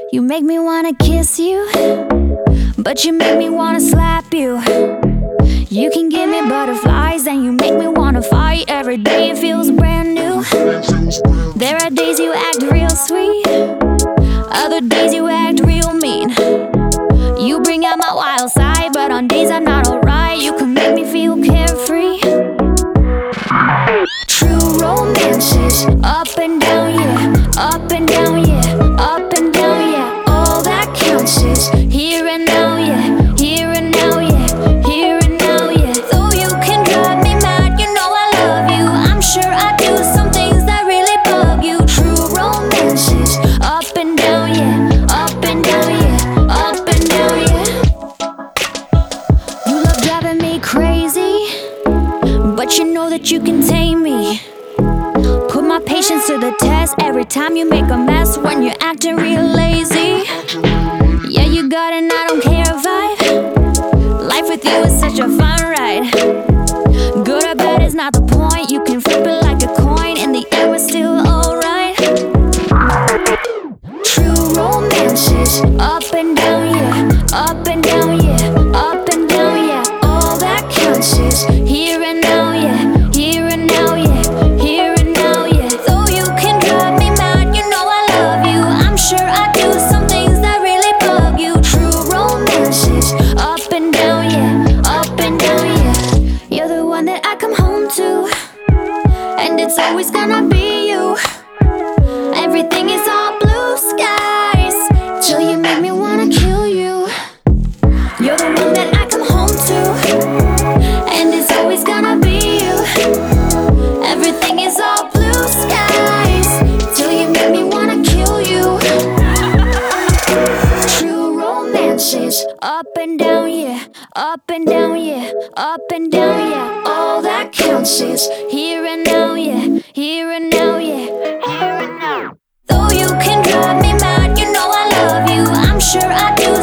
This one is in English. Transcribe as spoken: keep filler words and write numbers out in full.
You make me wanna kiss you, but you make me wanna slap you. You can give me butterflies and you make me wanna fight. Every day it feels brand new. There are days you act real sweet, other days you act real mean. You bring out my wild side, but on days I'm not alright, you can make me feel carefree. True romance is up and down, yeah, up and down, yeah, up and down, yeah. All that counts is here and now, yeah, here and now, yeah, here and now, yeah. Though you can drive me mad, you know I love you. I'm sure I do some things that really bug you. True romance is up and down, yeah, up and down, yeah, up and down, yeah. You love driving me crazy, but you know that you can tame me. Put my patience to the test every time you make a mess when you're acting real lazy. Yeah, you got an I don't care vibe. Life with you is such a fun ride. Good or bad is not the point. You can flip it like a coin. In the end, we're still alright. True romance is up and down, yeah, up and down, yeah, up and down, yeah. All that counts is here and now, yeah, here and now, yeah, here and now, yeah. Though you can drive me mad, you know I love you. I'm sure I do some things that really bug you. True romance is up and down, yeah, up and down, yeah. You're the one that I come home to, and it's always gonna be you. Everything is all blue skies till you make me wanna kill you. You're the one that I come home to, and it's always gonna be you. Everything is all blue skies till you make me wanna kill you. True romance is up and down, yeah, up and down, yeah, up and down, yeah. All that counts is here and now, yeah, here and now, yeah, here and now. Though you can drive me mad, you know I love you. I'm sure I do